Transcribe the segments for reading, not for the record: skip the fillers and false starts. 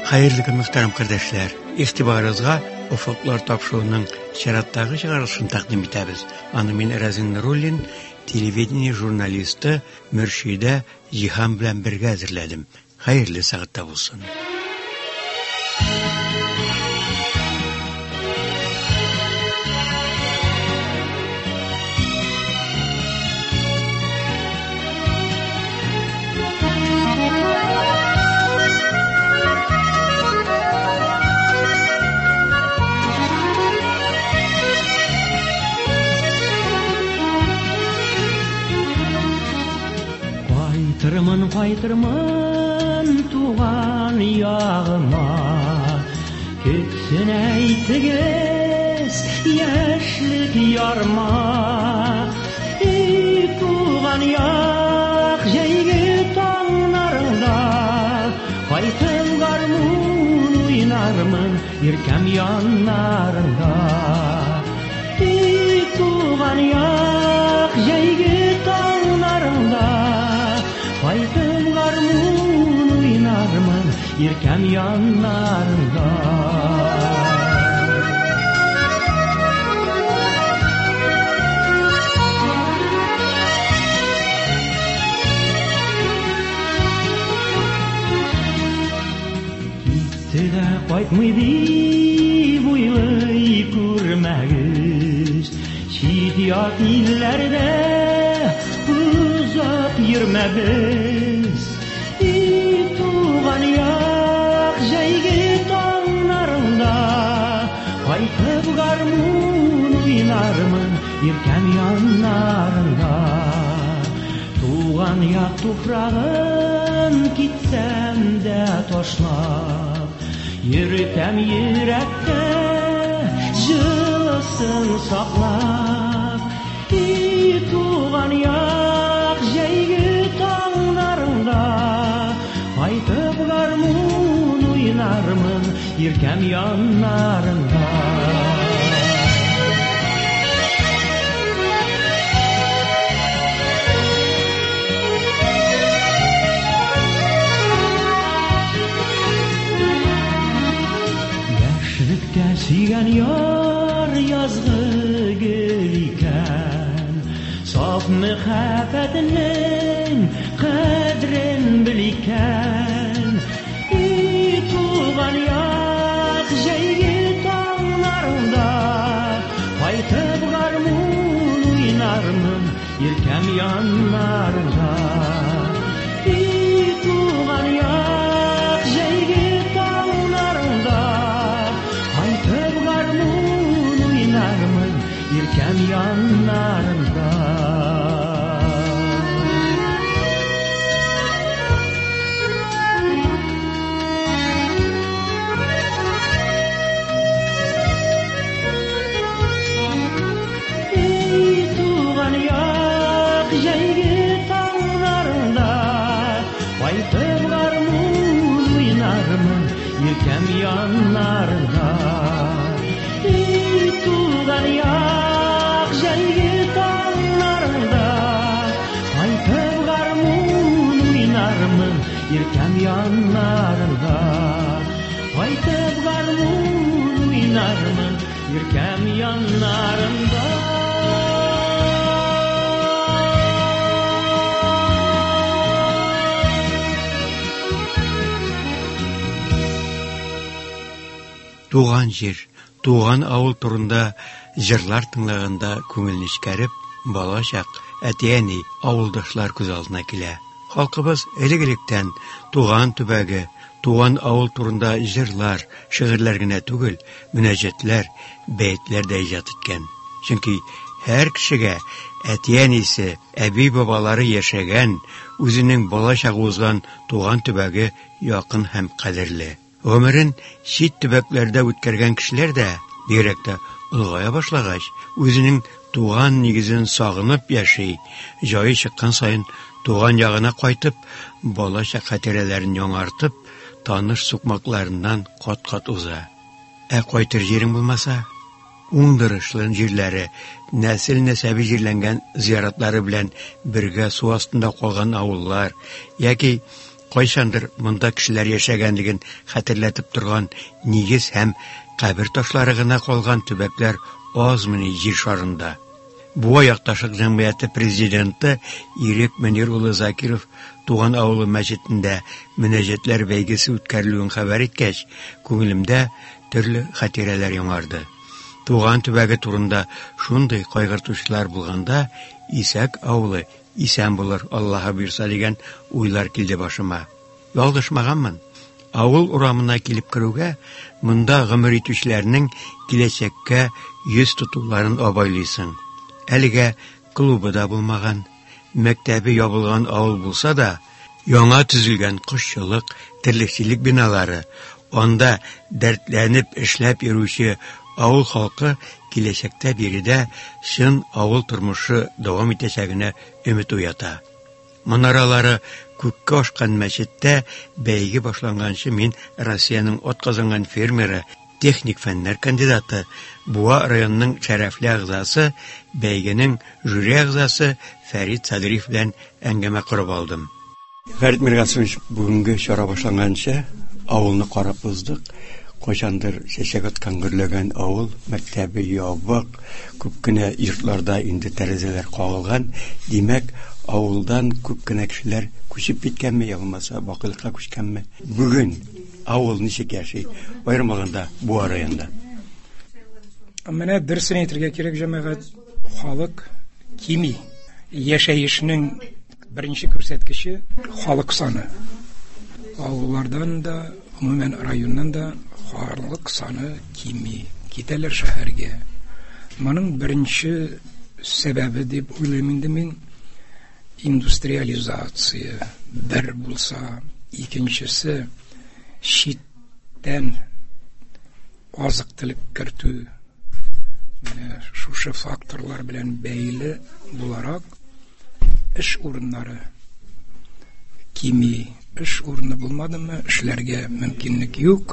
Hayırlı muhtaram kardeşler, istibarızga Ufuklar Topşuğu'nun şarattағы шығарылышын тақдим етеміз. Аны мен Разин Нуруллин, телевидение журналисті Мөршида Жихан білән бірге әзірледім. Hayırlı сағатта болсын. Қайтырмын туған яғыма, кетсін әйтігіз яшілік ярма. Туған яқ жәйге таңнарында, қайтым гармун ойнармын еркем янарында. Туған яқ жәйге таңнарында, қайтым гармун ойнармын еркем янарында. Кетті де қайтмайды ойлай көрмәгіз, шет илләрдә ұзап йөрмәгез. Туған яқ жәйге таңнарында, қайтып гармун ойнармын еркем янарында. Туған яқ туфрағын китсәм дә ташлап, йөртәм йөрәккә җылысын саклап. Туған яқ жәйге таңнарында, қайтып гармун ойнармын еркем янарында. Яшілікте сүйген яр язғы гүл икән, saf мәхәббәтнең кадерен бил икән. Туган як җәйге таңнарында, кайтып гармун уйнармын еркем янарында. Туган як җәйге таңнарында, кайтып гармун уйнармын еркем янарында. Туған яқ жәйге таңнарында, кайтып гармун уйнармын еркем янарында. Туған яқ жәйге таңнарында, кайтып гармун уйнармын еркем янарында. Кайтып гармун уйнармын еркем янарында. Туған жер, туған ауыл турында жырлар тыңлаганда күңелне җикәреп, балачак, әти-әни, авылдашлар күз алдына килә. Халкыбыз элек-электән туган төбәге, туган авыл турында жырлар, шигырьләр генә түгел, мөнәҗәтләр, бәйтләр дә иҗат иткән. Чөнки һәр кешегә әти-әнисе, әби-бабалары яшәгән, үзенең балачагы узган туган төбәге якын һәм кадерле. Ömrün şit төбәкләрдә үткәргән кешеләр дә, бигрәк тә олгая башлагач, үзенең туган нигезен сагынып яши, җае чыккан саен туган ягына кайтып, балачак хатирәләрен яңартып, таныш сукмакларыннан кат-кат уза. Кайтыр җирең булмаса, уңдырышлы җирләре, нәсел-нәсәби җирләнгән зияратлары белән бергә су астында калган авыллар, яки Кайчандыр монда кешеләр яшәгәнлеген хәтерләтеп торган нигез һәм кабер ташлары гына калган төбәкләр азмыни җир шарында. Буа якташлык җәмгыяте президенты Ирек Мөнир улы Закиров туган авылы мәчетендә мөнәҗәтләр бәйгесе үткәрелүен хәбәр иткәч, күңелемдә төрле хатирәләр яңарды. Туган төбәге турында шундый кайгыртучылар булганда, Исәк авылы исән булыр, Аллаһы бирса дигән уйлар килде башыма. Ялгышмаганмын. Авыл урамына килеп керүгә, монда гомер итүчеләрнең киләчәккә йөз тотуларын абайлыйсың. Әлегә клубы да булмаган, мәктәбе ябылган авыл булса да, яңа төзелгән кошчылык, терлекчелек биналары, анда дәртләнеп эшләп йөрүче авыл халкы киләчәктә биредә чын авыл тормышы дәвам итәчәгенә өмет уята. Манаралары күккә ашкан мәчеттә бәйге башланганчы мин Россиянең атказанган фермеры, техник фәннәр кандидаты, Буа районының шәрәфле әгъзасы, бәйгенең жюри әгъзасы Фәрит Садриев белән әңгәмә корып алдым. Фәрит Миргасович, бүгенге чара башланганчы авылны карап уздык. Кайчандыр чәчәк аткан гөрләгән авыл, мәктәбе ябык, күп кенә йортларда инде тәрәзәләр кагылган. Димәк, авылдан күп кенә кешеләр күчеп киткәнме, ягылмаса бакылыкка күчкәнме? Бүген авыл ничек яши? Аермаганда Буа районында. Менә дөресен әйтергә кирәк, җәмәгать, халык кими. Яшәешнең беренче күрсәткече халык саны. Авыллардан да, гомумән районнан да халык саны кими. Китәләр шәһәргә. Моның беренче сәбәбе дип уйлыйм инде мин индустриализация бер булса, икенчесе читтән азык-төлек кертү. Менә шушы факторлар белән бәйле буларак эш урыннары кими. Эш урыны булмадымы, эшләргә мөмкинлек юк.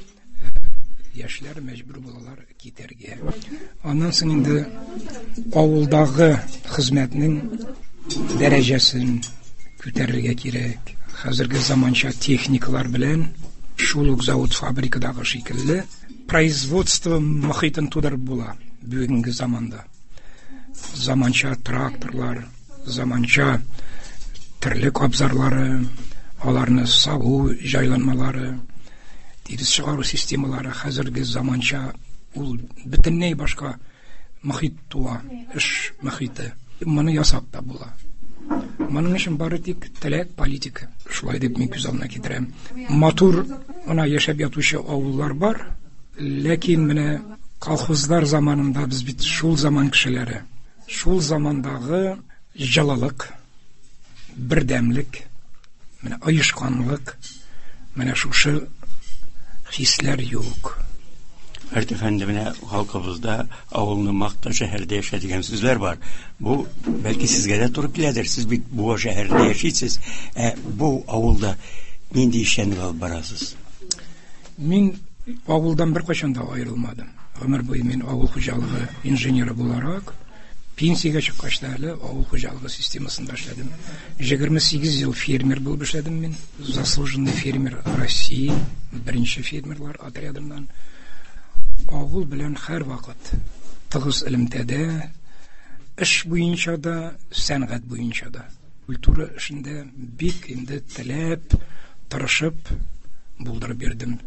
Яшьләр мәҗбүр булалар китәргә. Аннан соң инде авылдагы хезмәтнең дәрәҗәсен күтәрергә кирәк. Хәзерге заманча техникалар белән шул ук завод фабрикадагы шикелле производство мохитын тудырып була бүгенге заманда. Заманча тракторлар, заманча терлек абзарлары, аларны сабу җайланмалары, тирес чыгару системалары хәзерге заманча ул бөтенләй башка мохит туа, эш мохиты. Моны ясап та була. Моның өчен бары тик теләк, политика. Шулай дип мин күз алдына китерәм. Матур ана яшәп ятучы авыллар бар, ләкин менә колхозлар заманында без бит шул заман кешеләре. Шул замандагы җылылык, бердәмлек, менә оешканлык, менә шушы хисләр юк. Әртефәнде менә халкыбызда авылны мактау шәһәрдә яшә дигән сүзләр бар. Бу бәлки сезгә дә туры киләдер. Сез бит Буа шәһәрендә яшисез. Бу авылда нинди эшчәнлек алып барасыз? Мин авылдан беркайчан да аерылмадым. Гомер буе мин авыл хуҗалыгы инженеры буларак пенсиягә чыккач та әле авыл хуҗалыгы системасында эшләдем. 28 ел фермер булып эшләдем мин. Заслуженный фермер России, беренче фермерлар отрядыннан. Авыл белән һәр вакыт тыгыз элемтәдә, эш буенча да, сәнгать буенча да. Культура эшендә бик инде теләп, тырышып булдырып бирдем.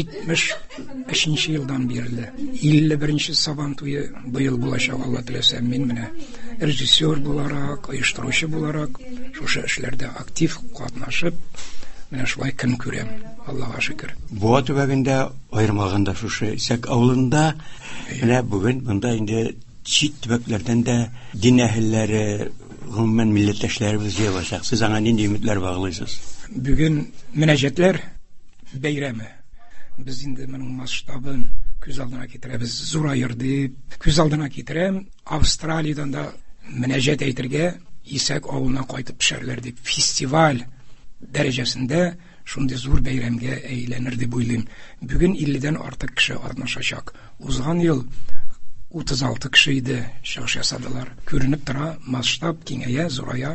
73 елдан бирле. 51-нче Сабан туе быел булачак, Алла теләсә, мин менә режиссер буларак, оештыручы буларак шушы эшләрдә актив катнашып, менә шулай көн күрәм. Аллаһка шөкер. Буа төбәгендә аермаганда шушы Исәк авылында менә бүген монда инде чит төбәкләрдән дә дин әһелләре, гомумән милләттәшләребез җыелачак. Сез аңа нинди өметләр баглыйсыз? Бүген мөнәҗәтләр бәйрәме. Без инде моның масштабын күз алдына китерәбез. Зурайыр дип күз алдына китерәм. Австралиядән да мөнәҗәт әйтергә Исәк авылына кайтып пешәрләр дип фестиваль дәрәҗәсендә шундый зур бәйрәмгә әйләнер дип уйлыйм. Бүген 50-дән артык кеше катнашачак. Узган ел 36 кеше иде, чыгыш ясадылар. Күренеп тора, масштаб киңәя, зурая.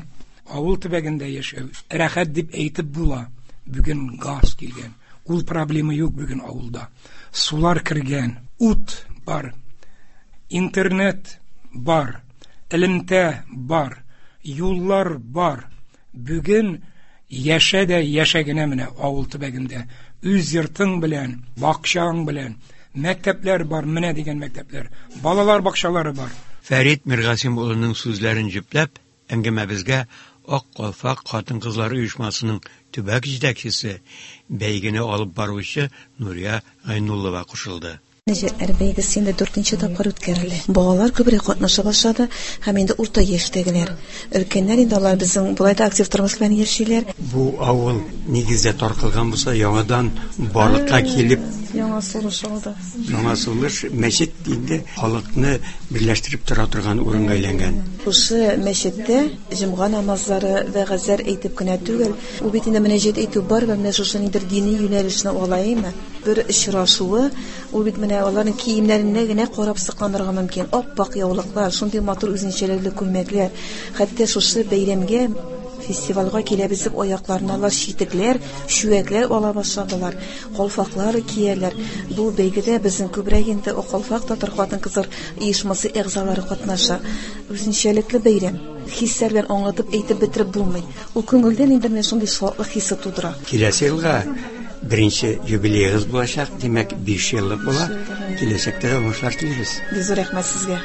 авыл төбәгендә яшәү рәхәт дип әйтеп була. Бүген газ килгән. Ул проблема юк бүген авылда. Сулар кергән, ут бар, интернет бар, элемтә бар, юллар бар. Бүген яшә дә яшә генә менә авыл төбәгендә. Үз йортың белән, бакчаң белән, мәктәпләр бар, менә дигән мәктәпләр. Балалар бакчалары бар. Фәрит Миргасим улының сүзләрен җипләп, әңгәмәбезгә Ак Калфак хатын-кызлар оешмасының төбәк җитәкчесе, бәйгене алып баручы Нурия Гайнуллова кушылды. Мәҗәтләр бәйгесендә 4нче тапкыр үткәрелә. Балалар күбрәк катнаша башлады һәм инде урта яшьтәгеләр. Өлкәннәр инде алар безнең булай да актив тормыш белән яшиләр. Бу авыл нигездә таркалган булса, яңадан барлыкка килеп, Яңа сулыш алды. яңа сулыш мәчет инде халыкны берләштереп тора торган урынга әйләнгән. Шушы мәчеттә җомга намазлары вә газәр әйтеп кенә түгел, ул бит инде мөнәҗәт әйтү бар ва менә шушы нидер дини юнәлешне алайымы? Бер очрашуы, ул бит менә аларның киемнәренә генә карап сыкланырга мөмкин. Ап-пак яулыклар, шундый матур үзенчәлекле күлмәкләр. Хәтта шушы бәйрәмгә фестивальгә киләбез дип аякларына алар читекләр, шүәкләр ала башладылар. Калфаклар кияләр. Бу бәйгедә безнең күбрәк инде о Калфак татар хатын-кызлар оешмасы әгъзалары катнаша. Үзенчәлекле бәйрәм. Хисләр белән аңлатып әйтеп бетереп булмый. Ул күңелдән инде менә шундый шатлык хисе тудыра. Киләсе елга беренче юбилейгыз булачак, димәк 5 еллык була. Киләчәктә дә уңышлар телибез. Без рәхмәт сезгә.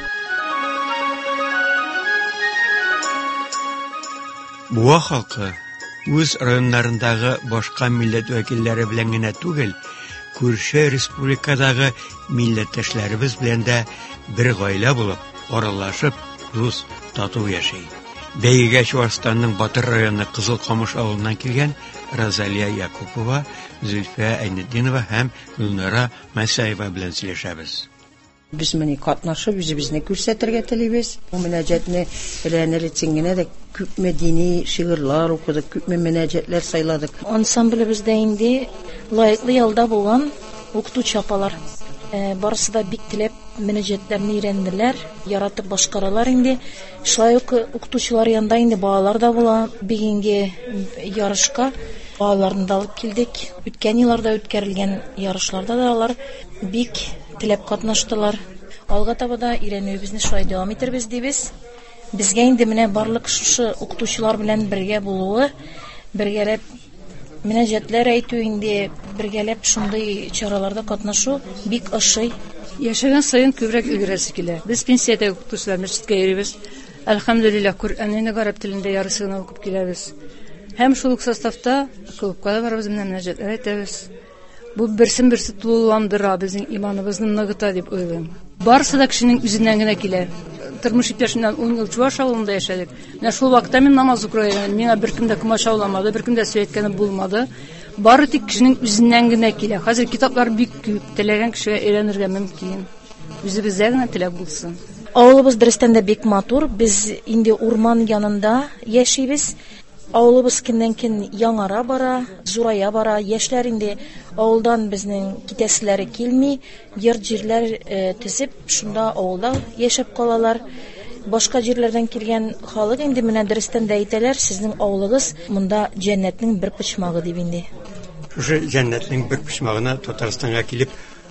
Буа халкы үз районнарындагы башка милләт вәкилләре белән генә түгел, күрше республикадагы милләттәшләребез белән дә бер гаилә булып, аралашып, рус тату яши. Бәйгегә Чуашстанның Батыр районы Кызылкамыш авылыннан килгән Розалия Якупова, Зөлфия Әйнетдинова һәм Гөлнара Мәсәева белән сөйләшәбез. Biz məni qatnaşıb, bizi күрсәтергә телибез. Bu münəccətni eləyənlər üçün yenə də күпме dini şiirlər okuduk, күпме münəccətlər sayladık. Ансамблебездә инде лайыклы ялда булган укытучы апалар. Барысы да бик теләп мөнәҗәтләрне өйрәнделәр, яратып башкаралар инде. Шулай ук укытучылар янында инде балалар да була. Бүгенге ярышка балаларны да алып килдек. Үткән елларда үткәрелгән ярышларда да алар бик теләп катнаштылар. Алга таба да өйрәнүебезне шулай дәвам итәрбез дибез. Безгә инде менә барлык шушы укытучылар белән бергә булуы, бергәләп мөнәҗәтләр әйтү инде, бергәләп шундый чараларда катнашу бик ошый. Яшәгән саен күбрәк өлгерәсе килә. Без пенсиядә укытучылар мәчеткә йөрибез. Әлхәмдүлиллаһ, Коръәнне гарәп телендә ярысына укып киләбез. Һәм шул ук составта клубка да барабыз, мөнәҗәтләр әйтәбез. Бу берсен-берсе тулыландыра, безнең иманыбызны ныгыта дип уйлыйм. Барысы да кешенең үзеннән генә килә. Тормыш иптәшемнән 10 ел Чуаш авылында яшәдек. Менә шул вакытта мин намаз укыйм. Миңа беркем дә комачауламады, беркем дә сөйткәне булмады. Бары тик кешенең үзеннән генә килә. Хәзер китаплар бик күп, теләгән кешегә өйрәнергә мөмкин. Үзебездә генә теләк булсын. Авылыбыз дөрестән дә бик матур. Без инде урман янында яшибез. Авылыбыз көннән-көн яңара бара, зурая бара. Яшьләр инде авылдан безнең китәселәре килми, йорт-җирләр төзеп, шунда авылда яшәп калалар. Башка җирләрдән килгән халык инде менә дөрестән дә әйтәләр, сезнең авылыгыз монда җәннәтнең бер почмагы дип инде. Шушы җәннәтнең бер почмагына Татарстанга килеп,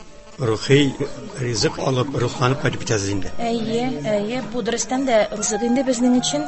рухи ризык алып, рухланып кайтып китәсез инде. Әйе, бу дөрестән дә ризык инде безнең өчен.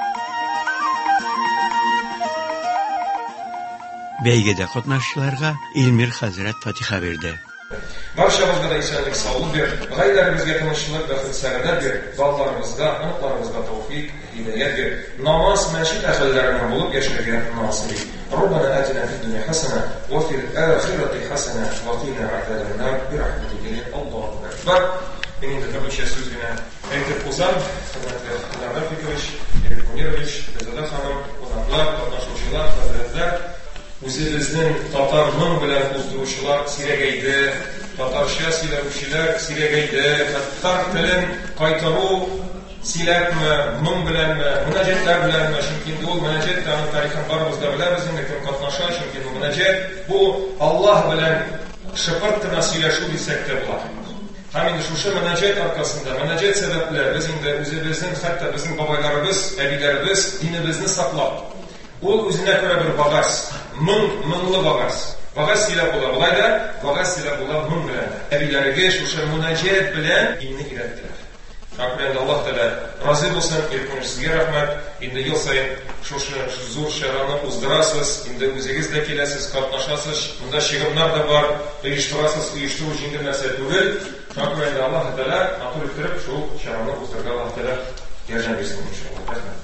Бәйгедә катнашучыларга Илмир хәзрәт фатиха бирде. Баршабызга да исәнлек, саулык бир, гаиләбезгә тынычлык, бәхет, сәгадәт бир, балаларыбызга, аныкларыбызга тәүфик, һидаят бир. Намаз, мәчет әһелләреннән булып яшәргә насыйп ит. Раббана атина фид дунья хасана ва фил ахирати хасана ва қина азабан нар би рахматика Аллаһу акбар. Мин инде төрлечә сүз генә әйтеп узам. Хөрмәтле Ильдар Фикрович, Эрик Мунирович, Безада ханым, кунаклар, катнашучылар, хәзрәтләр, үзебезнең татарның белән уздыручылар сирәгәйде, татарча сөйләүчеләр сирәгәйде, татар телен кайтару сөйләпме, моң беләнме, мөнәҗәтләр беләнме, чөнки ул мөнәҗәт тәның тарихын барыбыз да беләбез, инде кем катнаша, чөнки бу мөнәҗәт бу Аллаһ белән шыпырт кына сөйләшү дисәк тә була. Һәм инде шушы мөнәҗәт аркасында, мөнәҗәт сәбәпле без инде үзебезнең, хәтта безнең бабайларыбыз, әбиләребез динебезне саклап, ул үзенә күрә бер багаз, мыңлы багаз. Багаз сөйләп була, болай да багаз сөйләп була мың белән. Әбиләрегә шушы мөнәҗәт белән динне өйрәттеләр. Рәхмәт Аллаһ Тәгалә разый булсын, иркенлегегезгә рәхмәт. Инде ел саен шушы зур чараны уздырасыз, инде үзегез дә киләсез, катнашасыз, монда чыгымнар да бар, оештырасыз, оештыру җиңел нәрсә түгел. Рәхмәт Аллаһ Тәгалә матур иттереп шул чараны уздырырга Аллаһ Тәгалә ярдәм бирсен иншаллах. Рәхмәт.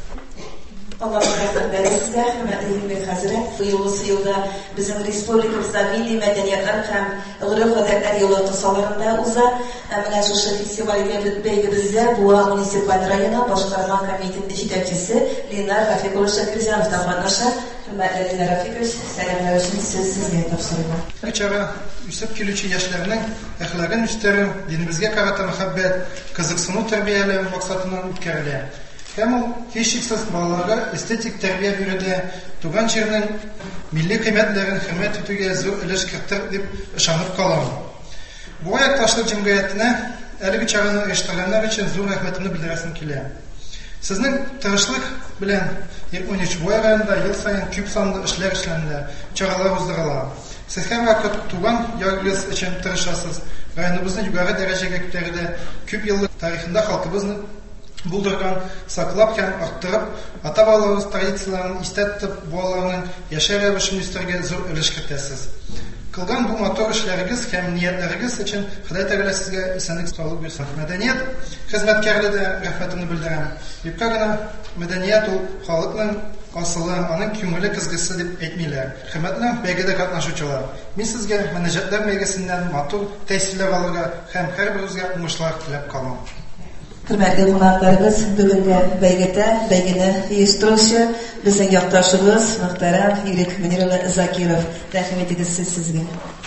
Аллаһ рәхмәт бәлесезгә, хөрмәтле Илмир хәзрәт, бу елда безнең республикабызда милли мәдәниятләр һәм гореф-гадәтләр елы тысаларында уза. Менә шушы фестивальгә бәйгебездә Буа муниципаль районы башкарма комитеты җитәкчесе Ленар Рафикович Шакирҗанов та катнаша. Хөрмәтле Ленар Рафикович, сәламнар өчен сезгә тапшырыла. Чара үсеп килүче яшьләрнең әхлагын үстерү, динебезгә карата мәхәббәт, кызыксыну тәрбияләү максатыннан үткәрелә. Һәм ул һичшиксез балаларга эстетик тәрбия бирүдә туган җирнең милли кыйммәтләрен хөрмәт итүгә зур өлеш кертер дип ышанып калам. Бу якташлык җәмгыятенә әлеге чараны оештырганнар өчен зур рәхмәтемне белдерәсем килә. Сезнең тырышлык белән 13 районында ел саен күп санлы эшләр эшләнә, чаралар уздырыла. Сез һәрвакыт туган ягыгыз өчен тырышасыз. Районыбызны югары дәрәҗәгә күтәрүдә күп еллык тарихында халкыбызны булдырган, саклап һәм арттырып, ата-бабаларыбыз традицияләрен истә тотып, балаларның яшәү рәвешен үстерергә зур өлеш кертәсез. Кылган бу матур эшләрегез һәм ниятләрегез өчен Ходай Тәгалә сезгә исәнлек саулык бирсен. Мәдәният хезмәткәрлегендә рәхмәтемне белдерәм. Юкка гына мәдәният ул халыкның асылы, аның күңеле кызгысы дип әйтмиләр. Хөрмәтле бәйгедә катнашучылар, мин сезгә мөнәҗәтләр бәйгесеннән матур тәэсирләр алырга һәм һәрберегезгә уңышлар теләп калам. Хөрмәтле кунакларыбыз, бүгенге бәйгене оештыручы безнең якташыбыз мөхтәрәм Юрик Мөнирулла Закиров. Рәхмәт итәбез сезгә.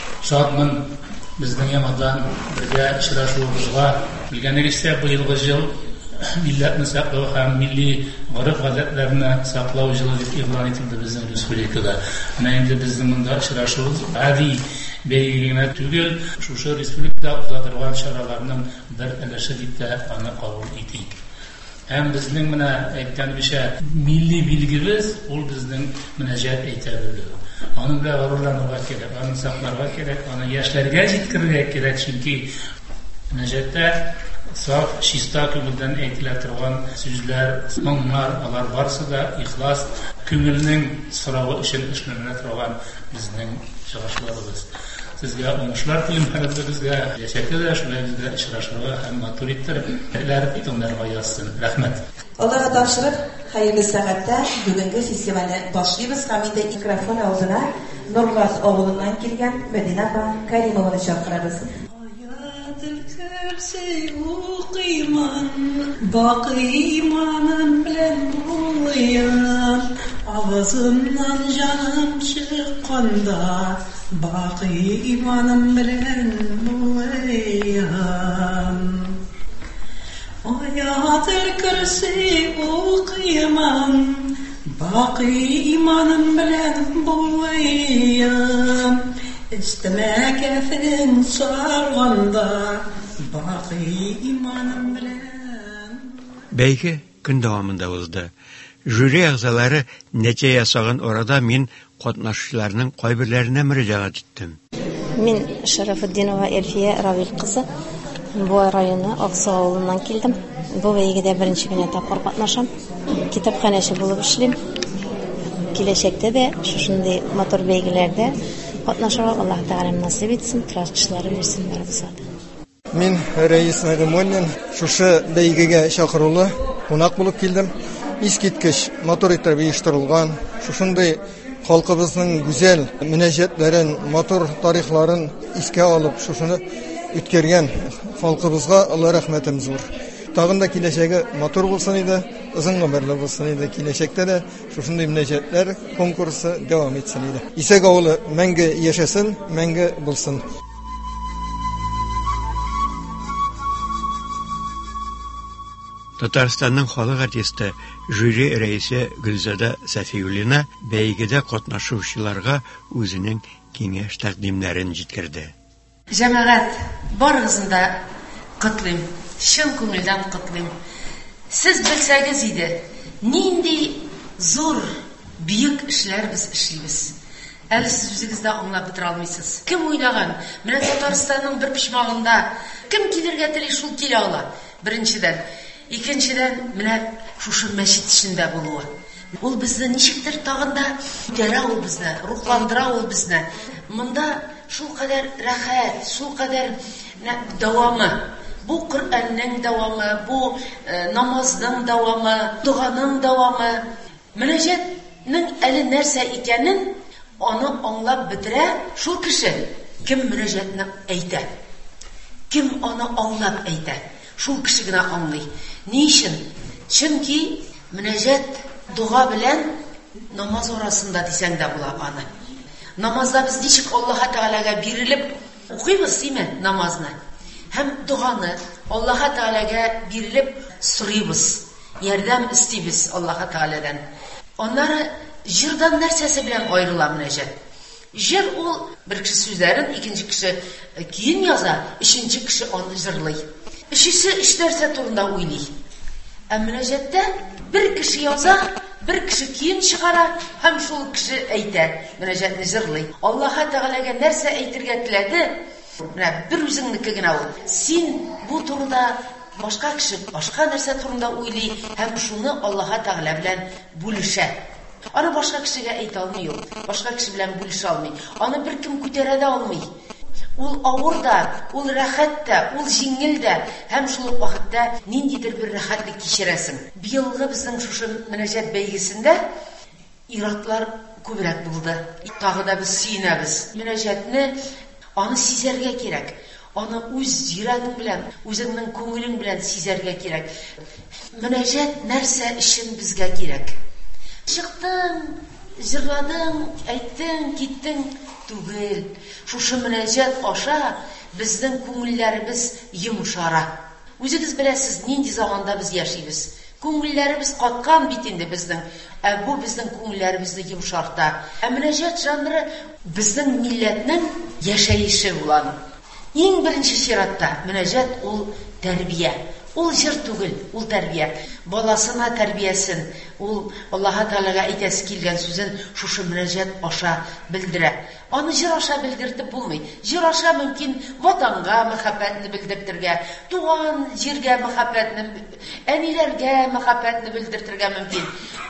Шатмын безнең янда бергә очрашуыбызга. Белгәнегезчә, бу елгы ел милләтне саклау һәм милли гореф-гадәтләрне саклау җылы дип игълан ителде безнең республикада. Менә инде безнең монда очрашуыбыз гади бәйгегә түгел, шушы республикада узатырган чараларның бер өлеше дип тә аны кабул итик. Һәм безнең менә әйткәнебезчә милли билгебез ул безнең мөнәҗәт әйтә белү. Аны белән горурланырга кирәк, аны сакларга кирәк, аны яшьләргә җиткерергә кирәк, чөнки мөнәҗәттә саф, чиста күңелдән әйтелә торган сүзләр, моңнар, алар барысы да ихлас күңелнең сорауы өчен эшләнә торган безнең чыгышларыбыз. Сезгә уңышлар телим, һәрберегезгә яшәккә дә шулай безгә очрашырга һәм матур иттереп, итүләргә язсын. Рәхмәт. Аллаһка тапшырып, хәерле сәгатьтә бүгенге фестивальне башлыйбыз һәм инде микрофон алдына Нурлат авылыннан килгән Мәдинә апа Кәримованы чакырабыз. Уqıyman, bakıymanım bilen bulayım, ağzımdan canım çıkkanda, bakıymanım bilen bulayım. Ayadır kırsı uqıyman, bakıymanım bilen bulayım, İsteme kefin sarganda, baki imanım bilen. Бәйге көн дәвамында узды. Жюри әгъзалары нәтиҗә ясаган орада мин катнашучыларның кайберләренә мөрәҗәгать иттем. Мин Шарафетдинова Эльфия Равил кызы, Буа районы Аксы авылыннан килдем. Бу бәйгедә беренче генә тапкыр катнашам. Китапханәче булып эшлим. Киләчәктә дә шушындый матур бәйгеләрдә катнашырга Аллаһ Тәгалә насыйп итсен, тырышлары бирсен барыбызга. Мин Рәис Нагымуллин шушы бәйгегә чакырылу кунак булып килдем. Искиткеч матур итеп оештырылган, шушындый халкыбызның гүзәл мөнәҗәтләрен, матур тарихларын искә алып, шушыны үткәргән халкыбызга Алла рәхмәтем зур. Тагын да киләчәге матур булсын иде, озын гомерле булсын иде. Киләчәктә дә шушындый мөнәҗәтләр конкурсы дәвам итсен иде. Исәк авылы мәңге яшәсен, мәңге булсын. Татарстанның халык артисты, жюри рәисе Гөлзада Сафиуллина бәйгедә катнашучыларга үзенең киңәш тәкъдимнәрен җиткерде. Җәмәгать, барыгызны да котлыйм, чын күңелдән котлыйм. Сез белсәгез иде, нинди зур, бөек эшләр без эшлибез. Әле сез үзегез дә аңлап бетерә алмыйсыз. Кем уйлаган? Менә Татарстанның бер почмагында кем килергә тели, шул килә ала. Беренчедән, икенчедән, менә шушы мәчет эчендә булуы. Ул безне ничектер тагында күтәрә, ул безне рухландыра, ул безне. Монда шул кадәр рәхәт, шул кадәр дәвамы. Бу Коръәннең дәвамы, бу намазның дәвамы, дуганың дәвамы. Мөнәҗәтнең әле нәрсә икәнен аны аңлап бетерә шул кеше, кем мөнәҗәтне әйтә. Кем аны аңлап әйтә? Шул кеше генә аңлый. Ни өчен? Чөнки мөнәҗәт дуга белән намаз арасында дисәң дә була аны. Намазда без ничек Аллаһ Тәгаләгә бирелеп укыйбыз, диме, намазны? Һәм дуганы Аллаһ Тәгаләгә бирелеп сорыйбыз, ярдәм истибез Аллаһ Тәгаләдән. Аннары җырдан нәрсәсе белән аерыла мөнәҗәт? Җыр ул бер кеше сүзләрен, икенче кеше киен яза, өченче кеше аны җырлый. Өчесе өч нәрсә турында уйлый. Ә мөнәҗәттә бер кеше яза, бер кеше киен чыгара, һәм шул кеше әйтә, мөнәҗәтне җырлый. Аллаһ Тәгаләгә нәрсә әйтергә теләде? Менә бер үзеңнеке генә ул. Син бу турыда башка кеше башка нәрсә турында уйлый, һәм шуны Аллаһ Тәгалә белән бүлешә. Аны башка кешегә әйтә алмый ул. Башка кеше белән бүлешә алмый. Аны беркем күтәрә дә алмый. Ул авыр да, ул рәхәт тә, ул җиңел дә, һәм шул ук вакытта ниндидер бер рәхәтлек кичерәсең. Быелгы безнең шушы мөнәҗәт бәйгесендә иратлар күбрәк булды. Тагы да без сөенәбез. Мөнәҗәтне аны сизәргә кирәк. Аны үз йөрәгең белән, үзеңнең күңелең белән сизәргә кирәк. Мөнәҗәт нәрсә өчен безгә кирәк? Чыктың, җырладың, әйттең, киттең түгел. Шушы мөнәҗәт аша безнең күңелләребез йомшара. Үзегез беләсез, нинди заманда без яшибез. Күңелләребез каткан бит инде безнең. Бу безнең күңелләребезне йомшарта. Мөнәҗәт жанры безнең милләтнең яшәеше була. Иң беренче чиратта мөнәҗәт ул тәрбия. Ул җыр түгел, ул тәрбия. Баласына тәрбиясен ул Аллаһ Тәгаләгә әйтәсе килгән сүзен шушы мөнәҗәт аша белдерә. Аны җыр аша белдертеп булмый. Җыр аша мөмкин ватанга мәхәббәтне белдертергә, туган җиргә мәхәббәтне, әниләргә мәхәббәтне белдертергә мөмкин.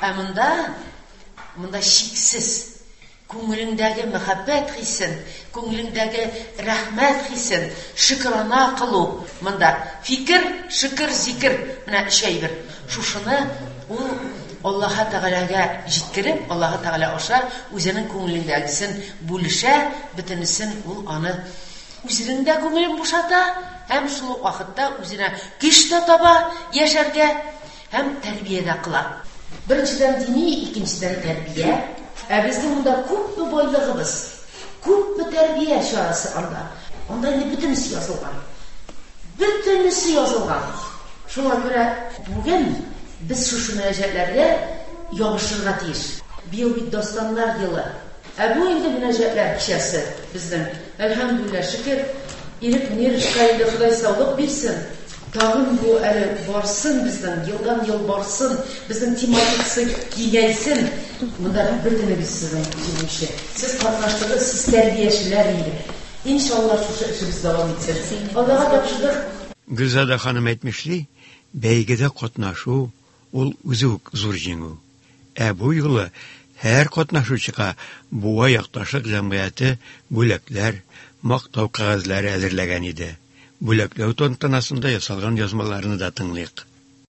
Монда чиксез күңелеңдәге мәхәббәт хиссен, күңелеңдәге рәхмәт хиссен шөкранә кылу. Монда фикер, шөкер, зикр, менә шәйбер. Шушыны ул Аллаһ Тәгаләгә җиткереп, Аллаһ Тәгалә аша үзенең күңелендәгесен бүлешә, бөтенесен ул аны үзенең күңелен бушата, һәм шул вакытта үзенә көч тә таба яшәргә, һәм тәрбия дә кыла. Беренчедән дини, икенчедән тәрбия. Безнең монда күпме байлыгыбыз, күпме тәрбия чарасы анда. Анда инде бөтенесе язылган. Бөтенесе язылган. Шуңа күрә бүген без шушы мөнәҗәтләргә ябышырга тиеш. Быел бит дастаннар елы. Бу инде мөнәҗәтләр кичәсе безнең. Әлхәмдүлилләh, шөкер, ирек-нир кайда Ходай саулык бирсен. Тагын бу әле барсын безнең, елдан-ел барсын, безнең тематикасы киңәйсен. Монда бөтенебез сезнең җиңүче. Сез катнаштыгыз, сез тәрбиячеләр инде. Иншалла шушы эшебез дәвам итсен. Аллаһка тапшырдык. Гөлзада ханым әйтмешли, бәйгедә катнашу ул үзе үк зур җиңү. Бу юлы һәр катнашучыга буа якташлык җәмгыяте бүләкләр, мактау кәгазьләре әзерләгән иде. Бүләкләү тантанасында ясалган язмаларны да тыңлыйк.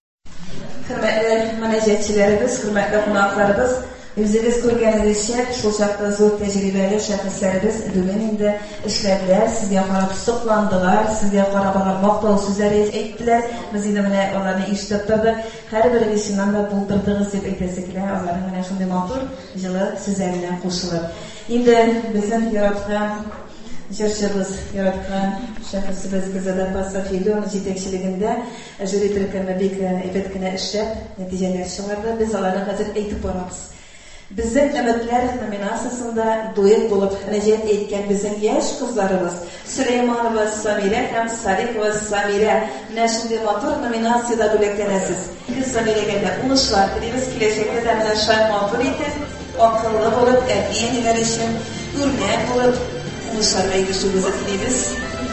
Хөрмәтле мөнәҗәтчеләребез, хөрмәтле кунакларыбыз, үзегез күргәнегезчә, шул чакта зур тәҗрибәле шәхесләребез бүген инде эшләделәр, сезгә карап сокландылар, сезгә карап мактау сүзләре әйттеләр. Без инде менә аларны ишетеп тордык. Һәрбер исемнән дә булдырдыгыз дип әйтәсе килә, аларның менә шундый матур җылы сүзләренә кушылып. Инде безнең яраткан җырчыбыз, яраткан шәхесебез Гөлзада Пасафидон җитәкчелегендә жюри төркеме бик әйбәт кенә эшләп, нәтиҗәләр чыгарды. Без аларны хәзер әйтеп барабыз. Bizim Ümitler nominasyasında duet bulup müneccet etken bizim yaş kızlarımız Süleymanova Samire hem Sarikova Samire şimdi motor nominasyada büleklenesiz. Biz Samire'ye de unuşlar dilimiz kileşekte de mine şay motor etip akıllı bulup yeniler için örnek bulup unuşlar ve güçlüğümüzü dilimiz.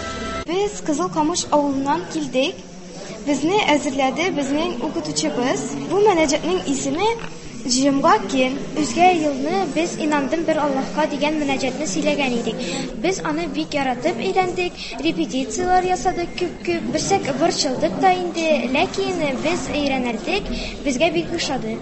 Biz Kızılkamış avulundan kildik. Bizni әзерләде безнең укытучыбыз. Бу мөнәҗәтнең исеме Җимга кин. Үзгә елны без инандым бер Аллаһка дигән мөнәҗәтне сөйләгән идек. Без аны бик яратып өйрәндек, репетициялар ясадык күп. Берсәк борчылдык да инде, ләкин без өйрәнердек, безгә бик ошады.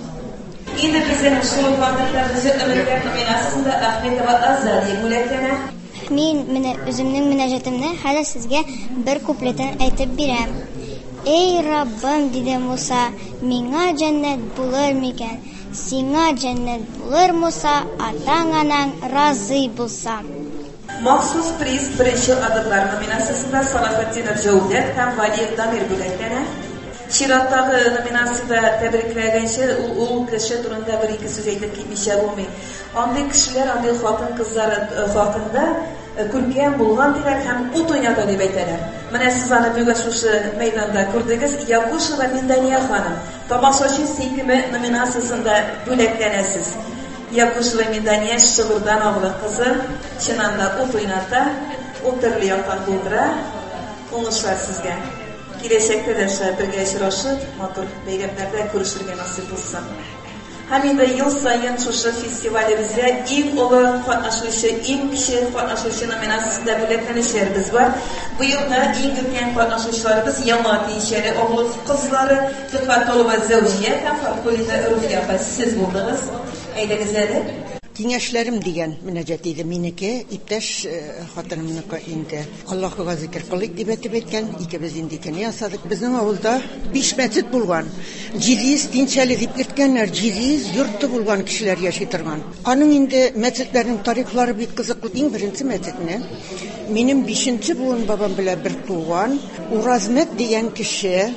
Инде безнең шул вакытта без Үмитләр номинациясендә Әхмәтова Азалия бүләкләнә. Мин үземнең мөнәҗәтемне хәзер сезгә бер куплетын әйтеп бирәм. Ey Rabbim dedi Musa, mingə cennet bulur miken? Singə cennet bulur Musa, atan-anan razı bulsa. Maxsus priz birinci adımlar nominasyasında Salahattinov Cevdet hem Valiyev Damir бүләкләнә. Şiratdагы nominasyada təbrikləgənçə ул кеше турында bir-iki söz әйтеп китмичә булмый. Андый кешеләр, андый хатын-кызлар хакында күркәм булган диләр һәм ут уйната дип әйтәләр. Менә сез аны бүген шушы мәйданда күрдегез. Якушева Миндания ханым тамашачы сөйкеме номинациясында бүләкләнәсез. Якушева Миндания шигырьдан агылы кызы чынында ут уйната, ут төрле яктан булдыра. Уңышлар сезгә. Киләчәктә дә бергә очрашып, матур бәйрәмнәрдә күрешергә насыйп булсын. Һәм инде ел сайын шушы фестивалебездә иң олы катнашучы, иң кече катнашучы номинациясында бүләкләнүчеләрбез бар. Быел да иң күп катнашучыларыбыз Ямат Ишәре авыл кызлары, Фатолова Зәүҗия һәм Фатулина Руфия. Сез булдыгыз. Әйдәгез әле. Киңәшләрем дигән мөнәҗәт иде минеке, иптәш хатынымныкы инде. Аллаһыга зикр кылыйк дип әйткән, икебез инде икене ясадык. Безнең авылда 5 мәчет булган. 700 динчәле дип йөрткәннәр, 700 йорты булган кешеләр яши торган. Аның инде мәчетләрнең тарихлары бик кызыклы. Иң беренче мәчетне минем 5нче буын бабам белән бер туган Уразмәт дигән кеше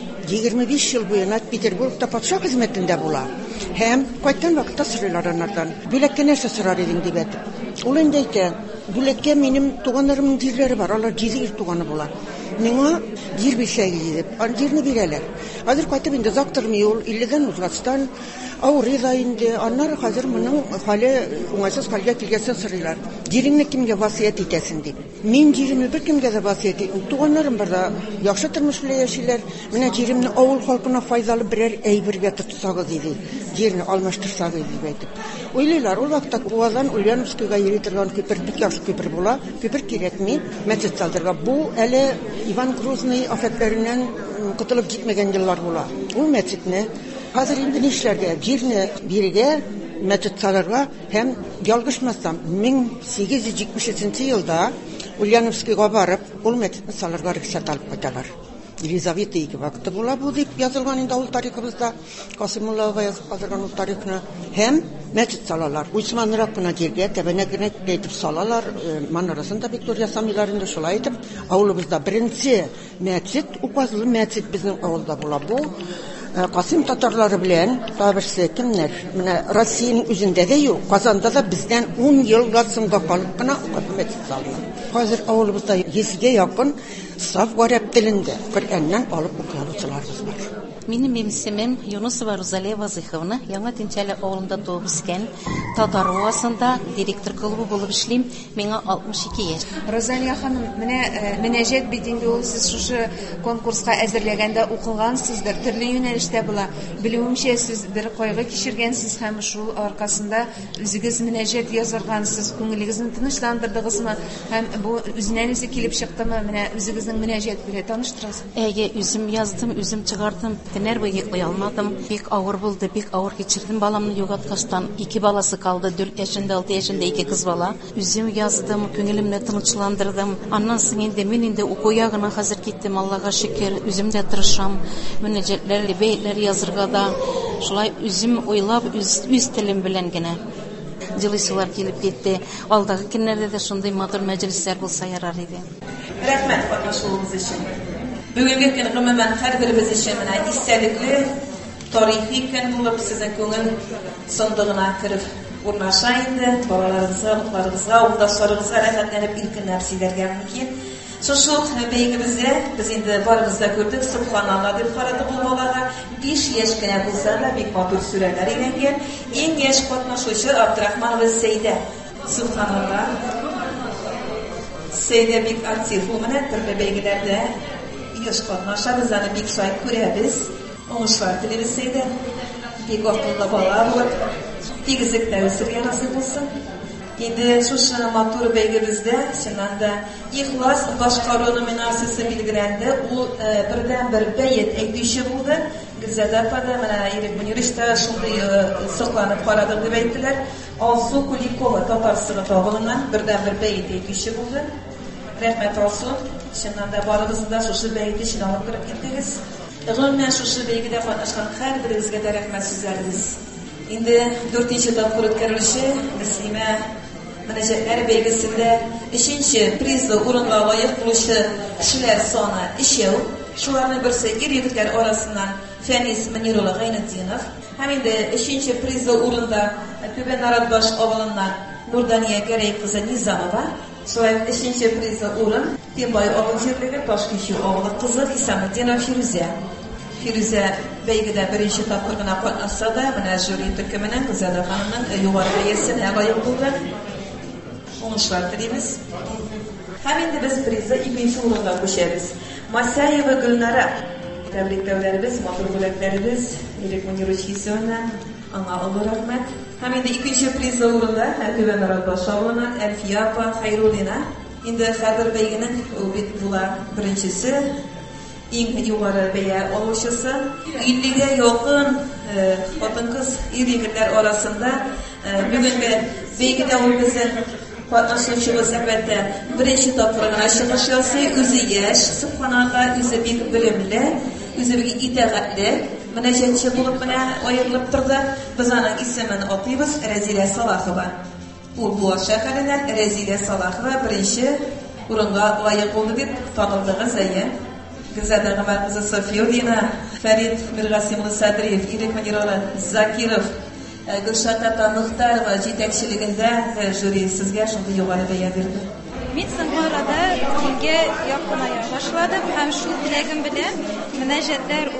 25 ел буена Петербургта патша хезмәтендә була. Һәм кайткан вакытта сорыйлар анардан. Бүләккә нәрсә сорар идең дип әйтеп. Ул инде әйтә, бүләккә минем туганнарымның җирләре бар, алар 7 туганы була. Миңа җир бишәге дип, ан җирне бирәләр. Хәзер кайтып инде зактырмый ул 50дән узгачтан авырый да инде. Аннары хәзер моның хәле уңайсыз хәлгә килгәнсә сорыйлар. Җиреңне кемгә васыять итәсең дип. Мин җиремне бер кемгә дә васыять итмим. Туганнарым бар да яхшы тормыш белән яшиләр. Менә җиремне авыл халкына файдалы берәр әйбергә тотсагыз диде. Җирне алмаштырсагыз дип әйтеп. Уйлыйлар, ул вакытта Куазан Ульяновскийга йөри торган күпер бик яхшы күпер була. Күпер кирәкми, мәчет салдырга. Бу әле Иван Грозный афәтләреннән котылып җитмәгән еллар була. Ул мәчетне хәзер инде нишләргә, җирне бирергә, мәчет салырга һәм ялгышмасам 1873 елда Ульяновскийга барып, ул мәчетне салырга рөхсәт алып кайталар. Елизавета ике вакыты була бу дип язылган инде ул тарихыбызда. Касымуллага язып калдырган ул тарихны һәм мәчет салалар. Уйсманрак кына җиргә тәбәнәкне әйтеп салалар. Манарасында Виктория Самилар инде шулай итеп, авылыбызда беренче мәчет, указлы мәчет безнең авылда була бу. Касым татарлары белән табырсы кемнәр? Менә Россиянең үзендә дә юк. Казанда да бездән 10 елга соңга калып кына мәчет салдылар. Хәзер авылыбызда 100гә якын саф гарәп телендә Коръәннән алып укыучыларыбыз бар. Минем исемем Юнусова Розалия Вазыховна, Яңа Тинчәле авылында туып үскән. Татар уасында директор клубы булып эшлим. Миңа 62 яшь. Розалия ханым, менә мөнәҗәт бит инде ул сез шушы конкурска әзерләгәндә укылгансыздыр, төрле юнәлештә була. Белүемчә сез бер кайгы кичергәнсез һәм шул аркасында үзегез мөнәҗәт язаргансыз, күңелегезне тынычландырдыгызмы? Һәм бу үзеннән үзе килеп чыктымы? Менә үзегезнең мөнәҗәт белән таныштырасыз. Әйе, үзем яздым, үзем чыгардым. Нәр буе йоклый алмадым. Бик авыр булды, бик авыр кичердем баламны югаткачтан. 2 баласы калды, 4 яшендә, 6 яшендә 2 кыз бала. Үзем яздым, күңелемне тынычландырдым. Аннан соң инде мин инде уку ягына хәзер киттем, Аллага шөкер. Үзем дә тырышам. Мөнәҗәтләр, бәйтләр язырга да. Шулай үзем уйлап, үз телем белән генә. Җылысулар килеп китте. Алдагы көннәрдә дә шундый матур мәҗлесләр булса ярар иде. Рәхмәт катнашуыгыз өчен. Бүгенге көн гомумән һәр беребез өчен менә истәлекле, тарихи көн булып сезнең күңел сандыгына кереп урнаша инде. Балаларыгызга, утларыгызга, авылдашларыгызга рәхәтләнеп иркенләп сөйләргә мөмкин. Шушы бәйгебездә без инде барыбыз да күрдек, субханалла дип карады бу балага. 5 яшь кенә булса да бик матур сүрәләр өйрәнгән. Иң яшь катнашучы Абдрахманова Сәйдә. Субханалла. Сәйдә бик актив булмана, төрле бәйгеләрдә яшь катнаша, без аны бик шай күрәбез. Уңышлар телибез Сәйдә. Бик акыллы бала булып, тигезлектә үсергән насыйп булсын. Инде шушы матур бәйгебездә чыннан да ихлас башкару номинациясе билгеләнде. Ул бердән-бер бәйет әйтүче булды. Гөлзәдә апа да менә Ирек Мөниришта шундый сокланып карадык дип әйттеләр. Алсу Куликова Татарстан табылган бердән-бер бәйет әйтүче булды. Рәхмәт Алсу. Чыннан да барыбызны да шушы бәйет өчен алып кереп киттегез. Гомумән шушы бәйгедә катнашкан һәрберегезгә дә рәхмәт сүзләрегез. Инде 4-нче тапкыр үткәрелүче Мөслимә Мөнәҗәтләр бәйгесендә 3нче призлы урынга лаек булучы кешеләр саны 3. Шуларның берсе ир-егетләр арасыннан Фәнис Мөнирулла Гайнетдинов. Һәм инде 3нче призлы урында Түбән Наратбаш авылыннан Нурдания Гәрәй кызы Низамова. Шулай 3нче призлы урын Тимбай авыл җирлеге Ташкичу авылы кызы Исаметдинова Фирүзә. Фирүзә бәйгедә 1нче тапкыр гына катнашса да, менә жюри төркеменең Гүзәлә ханымның югары бәясенә лаек булды. Уңышлар телибез. Һәм инде без призны 2нче урынга күчәбез. Масаева Гөлнара. Тәбрикләүләребез, матур бүләкләребез Ирек Мөниришевна, аңа олы рәхмәт. Һәм инде 2нче призлы урында Түбән Наратбаш авылыннан Әлфия апа Хәйруллина. Инде хәзер бәйгенең ул бит була 1нчесе. Иң югары бәя алучысы 50гә якын хатын-кыз ир-егетләр арасында бүгенге бәйгедә ул безнең катнашучыбыз әлбәттә 1нче тапкыр гына чыгыш ясый, үзе яшь, субханалла, үзе бик белемле, үзе бик итәгатьле, мөнәҗәтче булып менә аерылып торды. Без аның исемен атыйбыз, Рәзилә Салахова. Ул Буа шәһәреннән Рәзилә Салахова 1нче урынга лаек булды дип танылдыгыз әйе. Гүзәлә кызы Софиуллина, Фәрит Миргасимов Садриев, Ирек Мөнирулла Закиров, Гөлшат апа Мөхтарова җитәкчелегендә жюри сезгә шундый югары бәя бирде. Мин соңгы арада дингә якыная башладым һәм шул теләгем белән Мөнәҗәтләр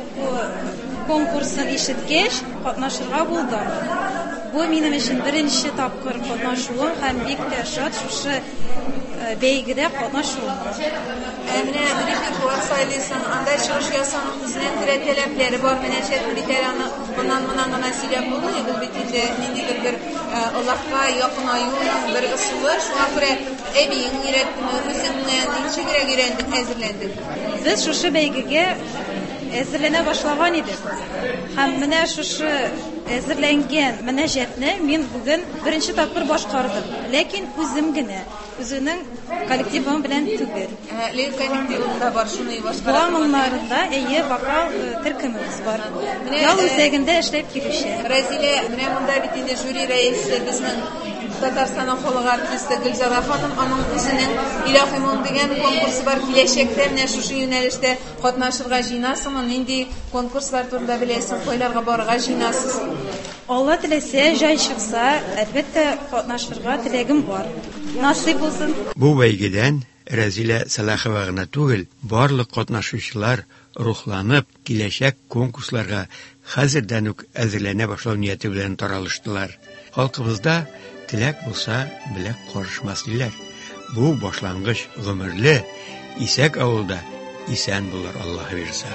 конкурсын ишеткәч катнашырга булдым. Бу минем өчен 1нче тапкыр катнашуым һәм бик тә шат шушы бәйгедә катнашуым. Менә репертуар сайлыйсың, анда чыгыш ясаның үзенең таләпләре бар, Мөнәҗәт ветераны моннан гына сөйләп булды, ул бит инде ниндидер бер Аллаһка якынаюның бер ысулы, шуңа күрә әбиең өйрәтте, үзеңнән ничегрәк өйрәндең, әзерләндең. Без шушы бәйгегә әзерләнә башлаган идек. Һәм менә шушы әзерләнгән мөнәҗәтне мин бүген 1нче тапкыр башкардым. Ләкин үзем генә, үзенең коллективым белән түгел. Лек коллективында бар шуны башкарып. Буамларында әйе вокал төркемебез бар. Ял үзәгендә эшләп килүче. Рәзилә, менә монда бит инде жюри рәисе безнең Татарстанның халык артисты Гөлзәдә ханым, аның үзенең Илаһи Моң дигән конкурсы бар. Киләчәктә менә шушы юнәлештә катнашырга җыенасыңмы? Нинди конкурслар турында беләсең? Кайларга барырга җыенасыз? Алла теләсә, җай чыкса, әлбәттә катнашырга теләгем бар. Насыйп булсын. Бу бәйгедән Рәзилә Салахова гына түгел, барлык катнашучылар рухланып, киләчәк конкурсларга хәзердән үк әзерләнә башлау нияте белән таралыштылар. Халкыбызда теләк булса, беләк карышмас диләр. Бу башлангыч гомерле, исәк авылда исән булыр Аллаһ бирсә.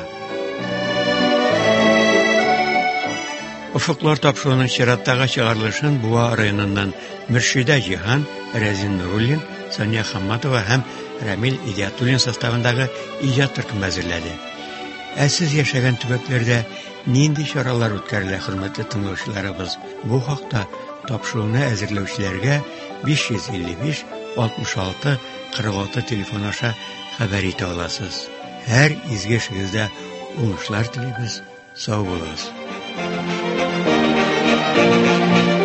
Офыклар тапшыруның чираттагы чыгарылышын Буа районыннан Мөршидә Җиһан, Рәзин Нуруллин, Сания Хамматова һәм Рамил Идиятуллин составындагы иҗат төркеме әзерләде. Сез яшәгән төбәкләрдә нинди чаралар үткәрелә, хөрмәтле тыңлаучыларыбыз? Бу хакта тапшыруны әзерләүчеләргә 555 66 46 телефон аша хәбәр итә аласыз. Һәр изге эшегездә уңышлар телибез. Сау булыгыз.